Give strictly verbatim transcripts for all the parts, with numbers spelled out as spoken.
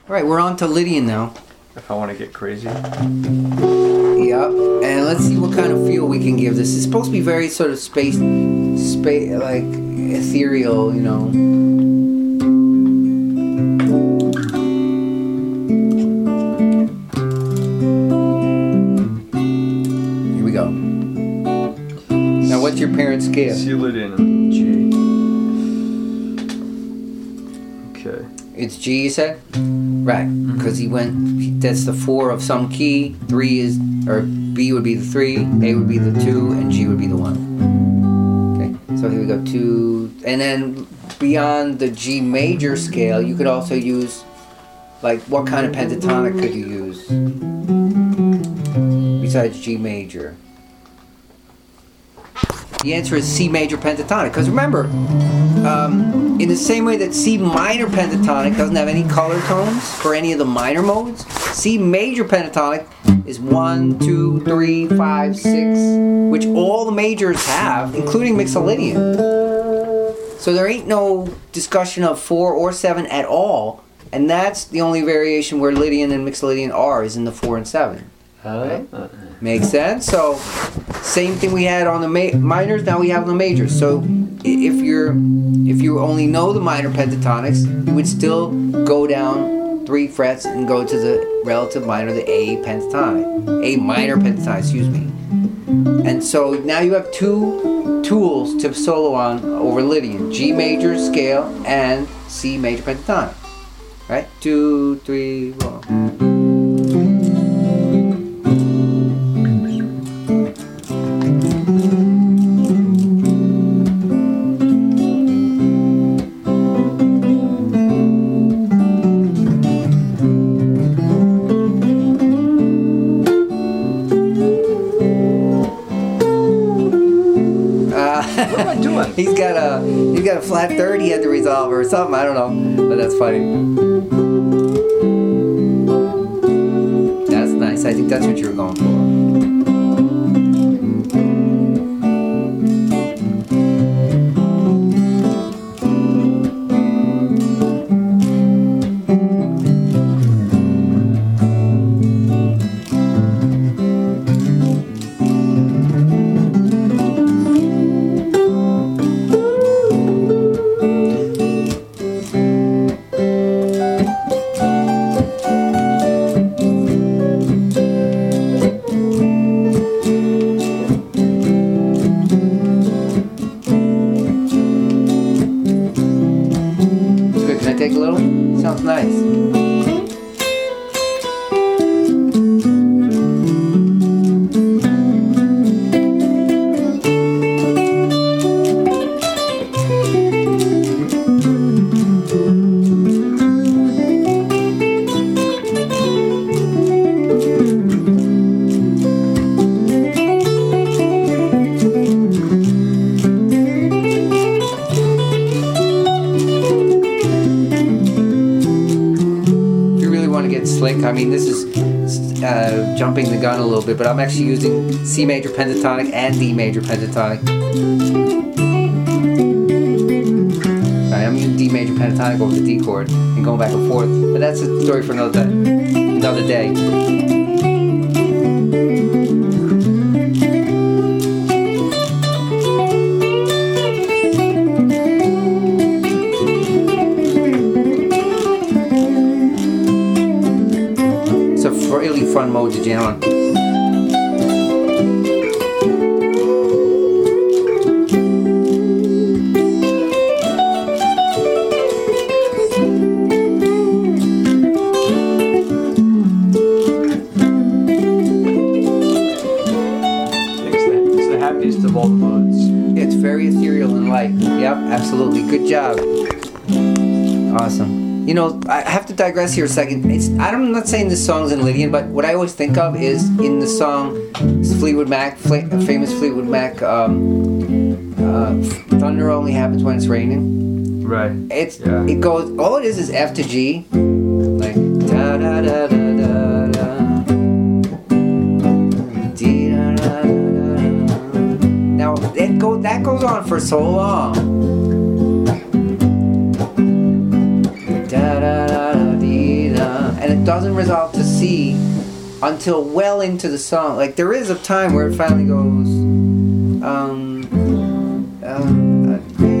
All right, we're on to Lydian now. If I want to get crazy. Yep. And let's see what kind of feel we can give this. It's supposed to be very sort of space, space like ethereal, you know. Here we go. Now, what's your parents' scale? C Lydian G. Okay. It's G, you said? Right, because he went, that's the four of some key, three is, or B would be the three, A would be the two, and G would be the one. Okay, so here we go, two, and then beyond the G major scale, you could also use, like, what kind of pentatonic could you use? Besides G major. The answer is C major pentatonic, because remember, um, in the same way that C minor pentatonic doesn't have any color tones for any of the minor modes, C major pentatonic is one, two, three, five, six, which all the majors have, including Mixolydian. So there ain't no discussion of four or seven at all, and that's the only variation where Lydian and Mixolydian are, is in the four and seven. Right? Makes sense? So, same thing we had on the ma- minors, now we have the majors. So, if you're if you only know the minor pentatonics, you would still go down three frets and go to the relative minor, the A pentatonic, A minor pentatonic, excuse me. And so now you have two tools to solo on over Lydian: G major scale and C major pentatonic. Right? Two, three, one. He's got a he's got a flat third he had to resolve or something, I don't know. But that's funny. That's nice. I think that's what you were going for. Take a little? Sounds nice. Slick. I mean, this is uh, jumping the gun a little bit, but I'm actually using C major pentatonic and D major pentatonic. Right, I'm using D major pentatonic over the D chord and going back and forth, but that's a story for another day. Another day. Really fun mode to jam on. It's the happiest of all the modes. Yeah, it's very ethereal and light. Yep, absolutely. Good job. Awesome. You know, I have to digress here a second. It's, I'm not saying this song's in Lydian, but what I always think of is in the song Fleetwood Mac, famous Fleetwood Mac, um, uh, Thunder Only Happens When It's Raining. Right. It's yeah. It goes, all it is is F to G. Like, da da da da da da. Dee da da da da. Now, it go, that goes on for so long. Da da da da dee da. and it doesn't resolve to C until well into the song. Like there is a time where it finally goes. Um, um,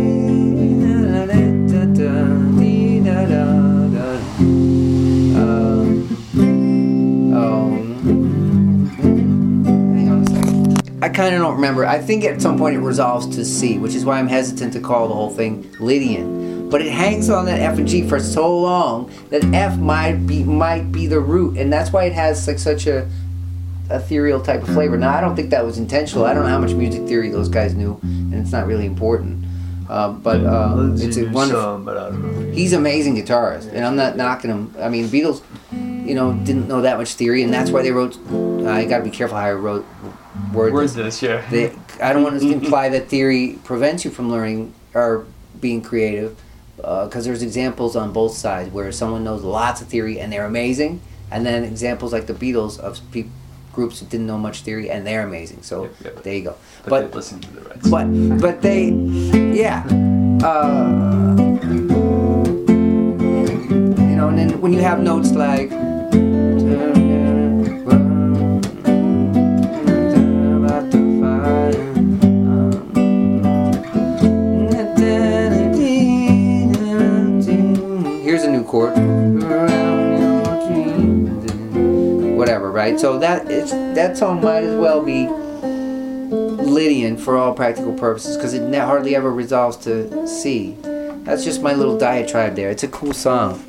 I kind of don't remember. I think at some point it resolves to C, which is why I'm hesitant to call the whole thing Lydian. But it hangs on that F and G for so long that F might be might be the root, and that's why it has like such a ethereal type of flavor. Now I don't think that was intentional. I don't know how much music theory those guys knew, and it's not really important. Uh, but uh, it's a wonderful. Some, but I don't know. He's an amazing guitarist, and I'm not knocking him. I mean, Beatles, you know, didn't know that much theory, and that's why they wrote. Uh, you got to be careful how I wrote. Word Word this, yeah. They, I don't want to imply that theory prevents you from learning or being creative, because uh, there's examples on both sides where someone knows lots of theory and they're amazing, and then examples like the Beatles of pe- groups that didn't know much theory and they're amazing. So yep, yep. there you go. But, But they listen to the right. but but they, yeah, uh, you know, and then when you have notes like. Chord, whatever, right? So that it's that song might as well be Lydian for all practical purposes because it hardly ever resolves to C. That's just my little diatribe there. It's a cool song.